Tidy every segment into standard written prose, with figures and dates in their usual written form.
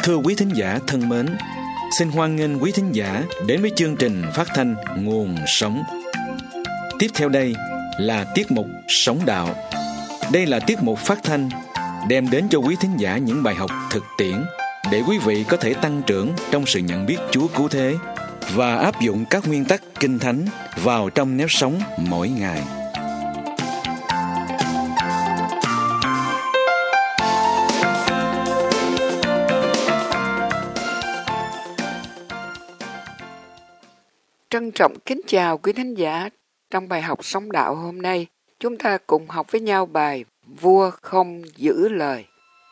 Thưa quý thính giả thân mến, xin hoan nghênh quý thính giả đến với chương trình phát thanh Nguồn Sống. Tiếp theo đây là tiết mục Sống Đạo. Đây là tiết mục phát thanh đem đến cho quý thính giả những bài học thực tiễn để quý vị có thể tăng trưởng trong sự nhận biết Chúa cứu thế và áp dụng các nguyên tắc Kinh Thánh vào trong nếp sống mỗi ngày. Trân trọng kính chào quý thính giả. Trong bài học Sống Đạo hôm nay, chúng ta cùng học với nhau bài Vua không giữ lời.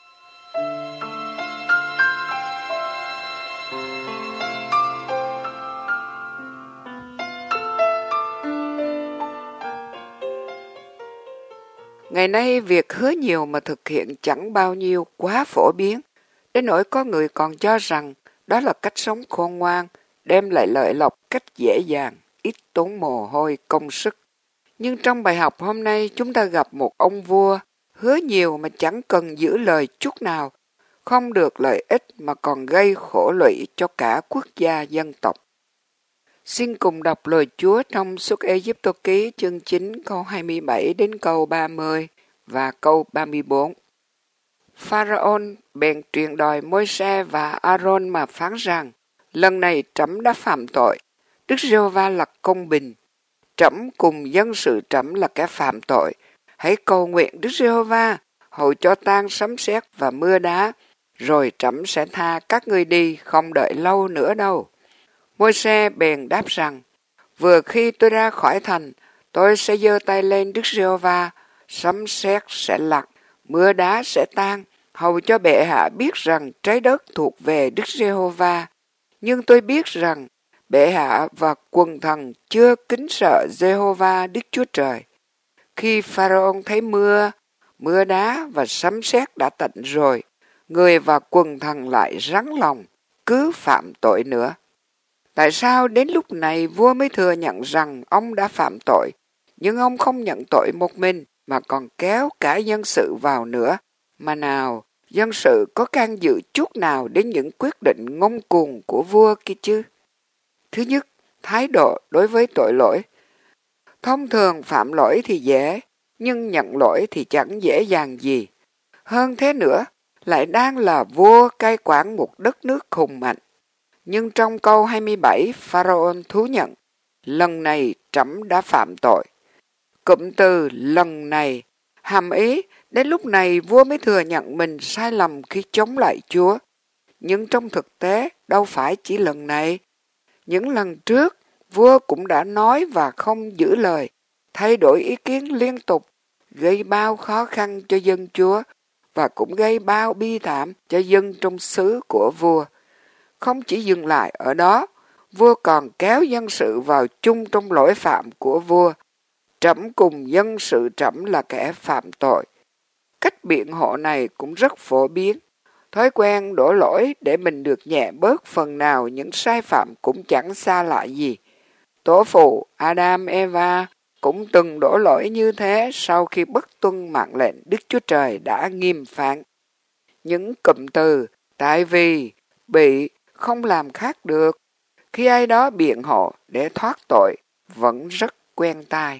Ngày nay, việc hứa nhiều mà thực hiện chẳng bao nhiêu quá phổ biến, đến nỗi có người còn cho rằng đó là cách sống khôn ngoan, đem lại lợi lộc cách dễ dàng, ít tốn mồ hôi công sức. Nhưng trong bài học hôm nay chúng ta gặp một ông vua hứa nhiều mà chẳng cần giữ lời chút nào, không được lợi ích mà còn gây khổ lụy cho cả quốc gia dân tộc. Xin cùng đọc lời Chúa trong Xuất Ê-díp-tô ký chương 9 câu 27 đến câu 30 và câu 34. Pharaoh bèn truyền đòi Môi-se và A-rôn mà phán rằng: lần này trẫm đã phạm tội, Đức Giê-hô-va là công bình, trẫm cùng dân sự trẫm là kẻ phạm tội. Hãy cầu nguyện Đức Giê-hô-va hầu cho tan sấm sét và mưa đá, rồi trẫm sẽ tha các ngươi đi, không đợi lâu nữa đâu. Môi-se bèn đáp rằng: vừa khi tôi ra khỏi thành, tôi sẽ giơ tay lên Đức Giê-hô-va, sấm sét sẽ lặng, mưa đá sẽ tan, hầu cho bệ hạ biết rằng trái đất thuộc về Đức Giê-hô-va. Nhưng tôi biết rằng bệ hạ và quần thần chưa kính sợ Giê-hô-va Đức Chúa Trời. Khi Pharaoh thấy mưa đá và sấm sét đã tạnh rồi, người và quần thần lại rắn lòng, cứ phạm tội nữa. Tại sao đến lúc này vua mới thừa nhận rằng ông đã phạm tội, nhưng ông không nhận tội một mình mà còn kéo cả dân sự vào nữa? Mà nào, dân sự có can dự chút nào đến những quyết định ngông cuồng của vua kia chứ? Thứ nhất, thái độ đối với tội lỗi. Thông thường phạm lỗi thì dễ, nhưng nhận lỗi thì chẳng dễ dàng gì. Hơn thế nữa, lại đang là vua cai quản một đất nước hùng mạnh. Nhưng trong câu 27, Pharaoh thú nhận: lần này trẫm đã phạm tội. Cụm từ lần này hàm ý đến lúc này vua mới thừa nhận mình sai lầm khi chống lại Chúa. Nhưng trong thực tế đâu phải chỉ lần này. Những lần trước, vua cũng đã nói và không giữ lời, thay đổi ý kiến liên tục, gây bao khó khăn cho dân Chúa và cũng gây bao bi thảm cho dân trong xứ của vua. Không chỉ dừng lại ở đó, vua còn kéo dân sự vào chung trong lỗi phạm của vua. Trẫm cùng dân sự trẫm là kẻ phạm tội. Cách biện hộ này cũng rất phổ biến. Thói quen đổ lỗi để mình được nhẹ bớt phần nào những sai phạm cũng chẳng xa lạ gì. Tổ phụ Adam Eva cũng từng đổ lỗi như thế sau khi bất tuân mạng lệnh Đức Chúa Trời đã nghiêm phán. Những cụm từ tại vì, bị, không làm khác được, khi ai đó biện hộ để thoát tội vẫn rất quen tai.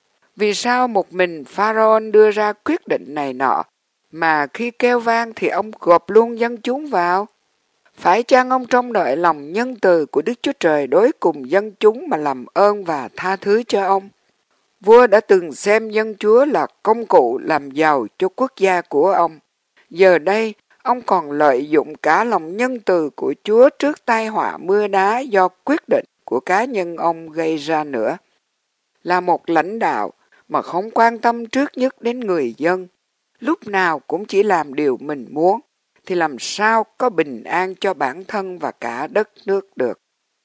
Vì sao một mình Pharaoh đưa ra quyết định này nọ, mà khi kêu vang thì ông gộp luôn dân chúng vào? Phải chăng ông trông đợi lòng nhân từ của Đức Chúa Trời đối cùng dân chúng mà làm ơn và tha thứ cho ông? Vua đã từng xem dân Chúa là công cụ làm giàu cho quốc gia của ông. Giờ đây, ông còn lợi dụng cả lòng nhân từ của Chúa trước tai họa mưa đá do quyết định của cá nhân ông gây ra nữa. Là một lãnh đạo mà không quan tâm trước nhất đến người dân, lúc nào cũng chỉ làm điều mình muốn, thì làm sao có bình an cho bản thân và cả đất nước được.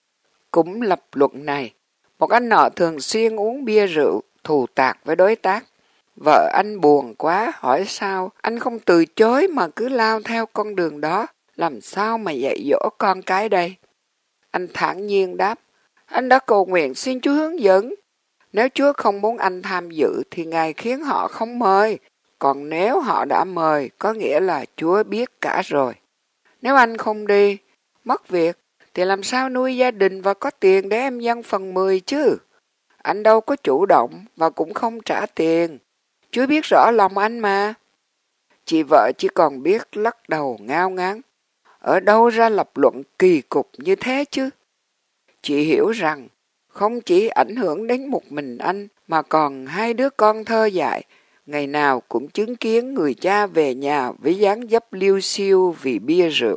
Cũng lập luận này, một anh nọ thường xuyên uống bia rượu, thù tạc với đối tác. Vợ anh buồn quá, hỏi sao anh không từ chối mà cứ lao theo con đường đó, làm sao mà dạy dỗ con cái đây? Anh thản nhiên đáp: anh đã cầu nguyện xin Chúa hướng dẫn. Nếu Chúa không muốn anh tham dự thì Ngài khiến họ không mời. Còn nếu họ đã mời, có nghĩa là Chúa biết cả rồi. Nếu anh không đi, mất việc, thì làm sao nuôi gia đình và có tiền để em dâng phần 10 chứ? Anh đâu có chủ động và cũng không trả tiền. Chúa biết rõ lòng anh mà. Chị vợ chỉ còn biết lắc đầu ngao ngán. Ở đâu ra lập luận kỳ cục như thế chứ? Chị hiểu rằng không chỉ ảnh hưởng đến một mình anh mà còn hai đứa con thơ dại, ngày nào cũng chứng kiến người cha về nhà với dáng dấp liêu xiêu vì bia rượu.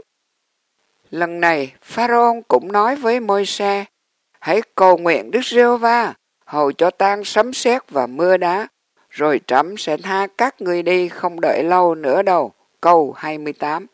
Lần này, Pharaoh cũng nói với Môi-se, hãy cầu nguyện Đức Giê-hô-va, hầu cho tan sấm sét và mưa đá, rồi trẫm sẽ tha các ngươi đi không đợi lâu nữa đâu. Câu 28.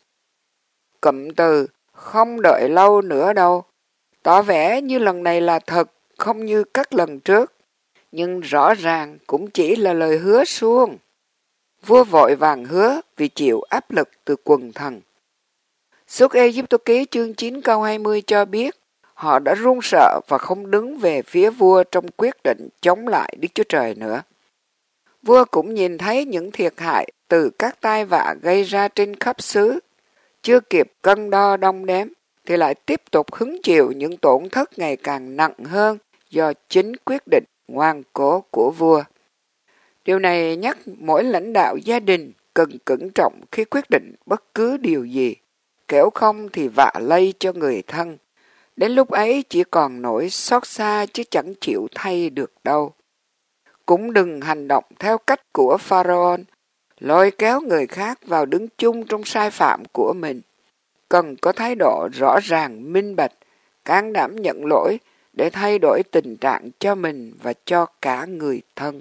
Cụm từ không đợi lâu nữa đâu tỏ vẻ như lần này là thật, không như các lần trước, nhưng rõ ràng cũng chỉ là lời hứa suông. Vua vội vàng hứa vì chịu áp lực từ quần thần. Xuất Ê-díp-tô ký chương 9 câu 20 cho biết họ đã run sợ và không đứng về phía vua trong quyết định chống lại Đức Chúa Trời nữa. Vua cũng nhìn thấy những thiệt hại từ các tai vạ gây ra trên khắp xứ. Chưa kịp cân đo đong đếm thì lại tiếp tục hứng chịu những tổn thất ngày càng nặng hơn do chính quyết định ngoan cố của vua. Điều này nhắc mỗi lãnh đạo gia đình cần cẩn trọng khi quyết định bất cứ điều gì, kẻo không thì vạ lây cho người thân. Đến lúc ấy chỉ còn nỗi xót xa chứ chẳng chịu thay được đâu. Cũng đừng hành động theo cách của Pharaoh, lôi kéo người khác vào đứng chung trong sai phạm của mình. Cần có thái độ rõ ràng, minh bạch, can đảm nhận lỗi để thay đổi tình trạng cho mình và cho cả người thân.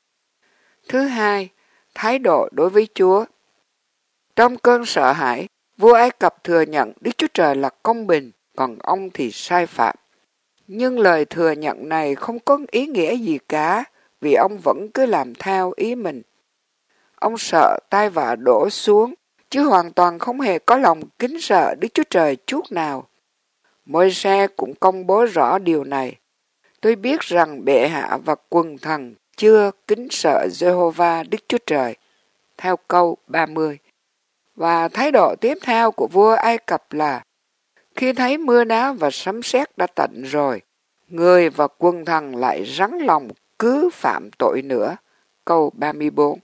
Thứ hai, thái độ đối với Chúa. Trong cơn sợ hãi, vua Ai Cập thừa nhận Đức Chúa Trời là công bình, còn ông thì sai phạm. Nhưng lời thừa nhận này không có ý nghĩa gì cả, vì ông vẫn cứ làm theo ý mình. Ông sợ tai vạ đổ xuống, chứ hoàn toàn không hề có lòng kính sợ Đức Chúa Trời chút nào. Môi-se cũng công bố rõ điều này. Tôi biết rằng bệ hạ và quần thần chưa kính sợ Giê-hô-va Đức Chúa Trời. Theo câu 30. Và thái độ tiếp theo của vua Ai Cập là khi thấy mưa đá và sấm sét đã tạnh rồi, người và quần thần lại rắn lòng cứ phạm tội nữa. Câu 34.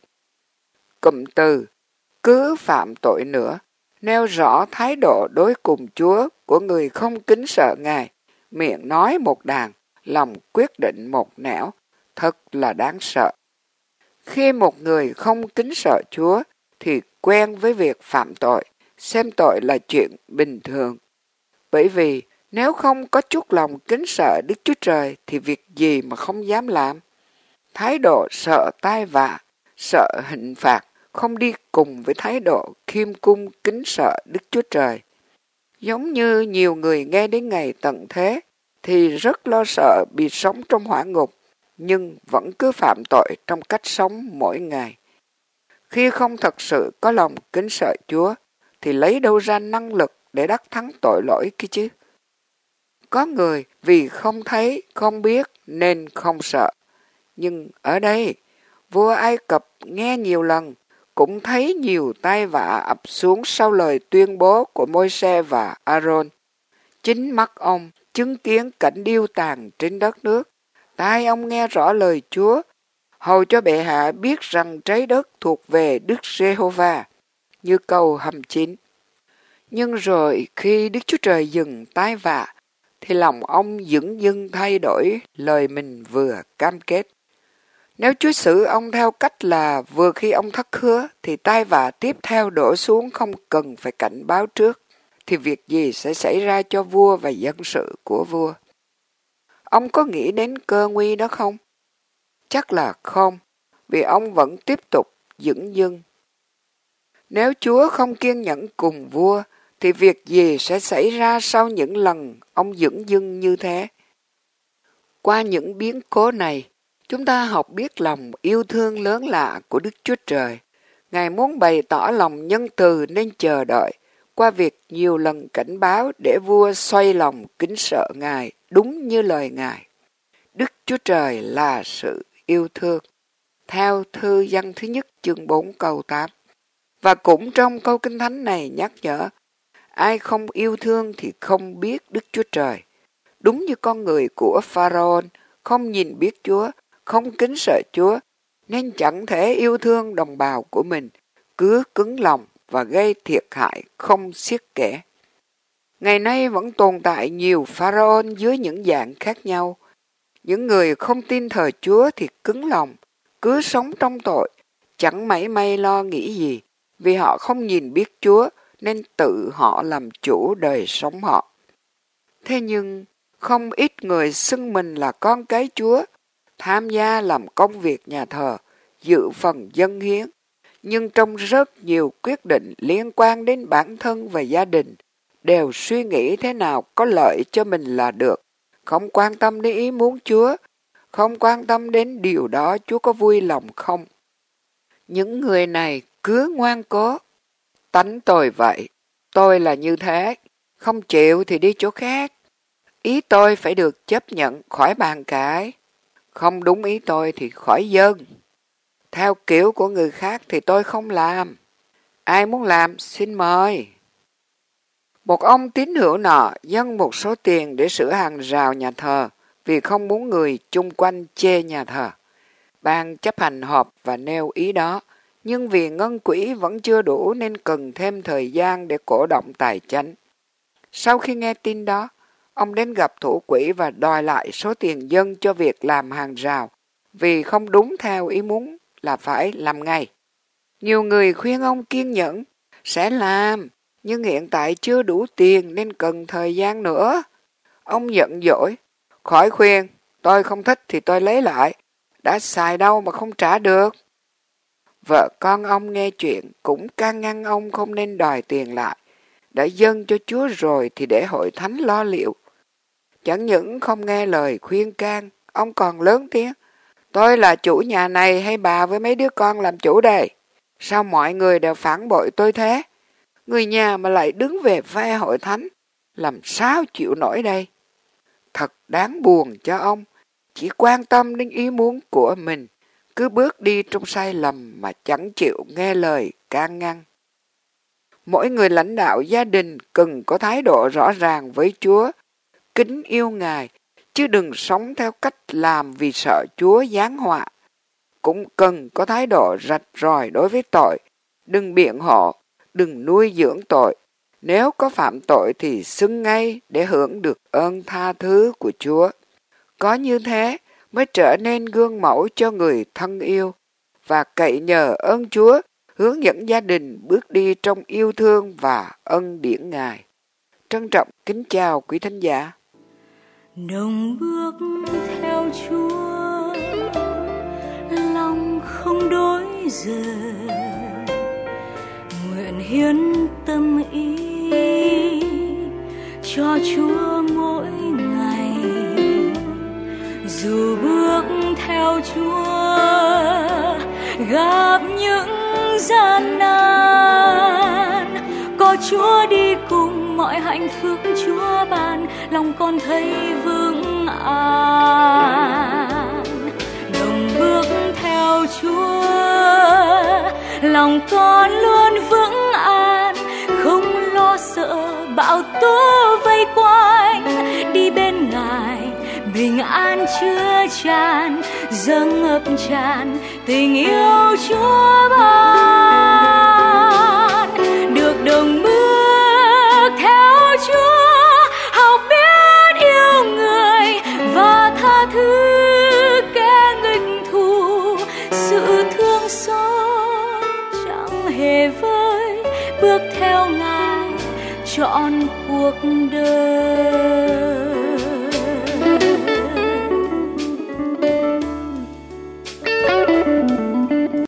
Cụm từ cứ phạm tội nữa nêu rõ thái độ đối cùng Chúa của người không kính sợ Ngài, miệng nói một đàng, lòng quyết định một nẻo, thật là đáng sợ. Khi một người không kính sợ Chúa thì quen với việc phạm tội, xem tội là chuyện bình thường. Bởi vì nếu không có chút lòng kính sợ Đức Chúa Trời thì việc gì mà không dám làm. Thái độ sợ tai vạ, sợ hình phạt không đi cùng với thái độ khiêm cung kính sợ Đức Chúa Trời. Giống như nhiều người nghe đến ngày tận thế thì rất lo sợ bị sống trong hỏa ngục, nhưng vẫn cứ phạm tội trong cách sống mỗi ngày. Khi không thật sự có lòng kính sợ Chúa thì lấy đâu ra năng lực để đắc thắng tội lỗi kia chứ? Có người vì không thấy, không biết nên không sợ. Nhưng ở đây, vua Ai Cập nghe nhiều lần, cũng thấy nhiều tai vạ ập xuống sau lời tuyên bố của Môi-se và A-rôn. Chính mắt ông chứng kiến cảnh điêu tàn trên đất nước. Tai ông nghe rõ lời Chúa, hầu cho bệ hạ biết rằng trái đất thuộc về Đức Giê-hô-va, như câu 29. Nhưng rồi khi Đức Chúa Trời dừng tai vạ, thì lòng ông dửng dưng thay đổi lời mình vừa cam kết. Nếu Chúa xử ông theo cách là vừa khi ông thất hứa, thì tai vạ tiếp theo đổ xuống không cần phải cảnh báo trước, thì việc gì sẽ xảy ra cho vua và dân sự của vua? Ông có nghĩ đến cơ nguy đó không? Chắc là không, vì ông vẫn tiếp tục dửng dưng. Nếu Chúa không kiên nhẫn cùng vua, thì việc gì sẽ xảy ra sau những lần ông dửng dưng như thế? Qua những biến cố này, chúng ta học biết lòng yêu thương lớn lạ của Đức Chúa Trời. Ngài muốn bày tỏ lòng nhân từ nên chờ đợi, qua việc nhiều lần cảnh báo để vua xoay lòng kính sợ Ngài đúng như lời Ngài. Đức Chúa Trời là sự yêu thương. Theo thư Giăng thứ nhất chương 4 câu 8. Và cũng trong câu Kinh Thánh này nhắc nhở, Ai không yêu thương thì không biết Đức Chúa Trời. Đúng như con người của Pharaoh, không nhìn biết Chúa, không kính sợ Chúa, nên chẳng thể yêu thương đồng bào của mình, cứ cứng lòng và gây thiệt hại không xiết kể. Ngày nay vẫn tồn tại nhiều Pharaoh dưới những dạng khác nhau. Những người không tin thờ Chúa thì cứng lòng, cứ sống trong tội, chẳng mảy may lo nghĩ gì, vì họ không nhìn biết Chúa nên tự họ làm chủ đời sống họ. Thế nhưng, không ít người xưng mình là con cái Chúa, tham gia làm công việc nhà thờ, dự phần dâng hiến, nhưng trong rất nhiều quyết định liên quan đến bản thân và gia đình, đều suy nghĩ thế nào có lợi cho mình là được, không quan tâm đến ý muốn Chúa, không quan tâm đến điều đó Chúa có vui lòng không. Những người này cứ ngoan cố, tánh tôi vậy, tôi là như thế, không chịu thì đi chỗ khác. Ý tôi phải được chấp nhận khỏi bàn cãi, không đúng ý tôi thì khỏi dâng. Theo kiểu của người khác thì tôi không làm. Ai muốn làm xin mời. Một ông tín hữu nọ dâng một số tiền để sửa hàng rào nhà thờ vì không muốn người chung quanh chê nhà thờ. Ban chấp hành họp và nêu ý đó, nhưng vì ngân quỹ vẫn chưa đủ nên cần thêm thời gian để cổ động tài chánh. Sau khi nghe tin đó, ông đến gặp thủ quỹ và đòi lại số tiền dâng cho việc làm hàng rào, vì không đúng theo ý muốn là phải làm ngay. Nhiều người khuyên ông kiên nhẫn, sẽ làm, nhưng hiện tại chưa đủ tiền nên cần thời gian nữa. Ông giận dỗi, khỏi khuyên, tôi không thích thì tôi lấy lại, đã xài đâu mà không trả được. Vợ con ông nghe chuyện cũng can ngăn ông không nên đòi tiền lại, đã dâng cho Chúa rồi thì để hội thánh lo liệu. Chẳng những không nghe lời khuyên can, ông còn lớn tiếng, tôi là chủ nhà này hay bà với mấy đứa con làm chủ đây? Sao mọi người đều phản bội tôi thế? Người nhà mà lại đứng về phe hội thánh, làm sao chịu nổi đây? Thật đáng buồn cho ông, chỉ quan tâm đến ý muốn của mình, cứ bước đi trong sai lầm mà chẳng chịu nghe lời can ngăn. Mỗi người lãnh đạo gia đình cần có thái độ rõ ràng với Chúa, kính yêu Ngài, chứ đừng sống theo cách làm vì sợ Chúa giáng họa. Cũng cần có thái độ rạch ròi đối với tội, đừng biện hộ, đừng nuôi dưỡng tội. Nếu có phạm tội thì xưng ngay để hưởng được ơn tha thứ của Chúa. Có như thế mới trở nên gương mẫu cho người thân yêu và cậy nhờ ơn Chúa hướng dẫn gia đình bước đi trong yêu thương và ân điển Ngài. Trân trọng kính chào quý thính giả. Đồng bước theo Chúa, lòng không đổi dời, nguyện hiến tâm ý cho Chúa mỗi ngày. Dù bước theo Chúa gặp những gian nan, có Chúa đi cùng mọi hạnh phúc Chúa ban, lòng con thấy vững an. Đồng bước theo Chúa, lòng con luôn vững an, không lo sợ bão tố vây quanh. Đi bên Ngài bình an chứa chan, dâng ngập tràn tình yêu Chúa ban. Được đồng bước theo Chúa, học biết yêu người và tha thứ kẻ nghịch thù. Sự thương xót chẳng hề vơi, bước theo Ngài trọn cuộc đời.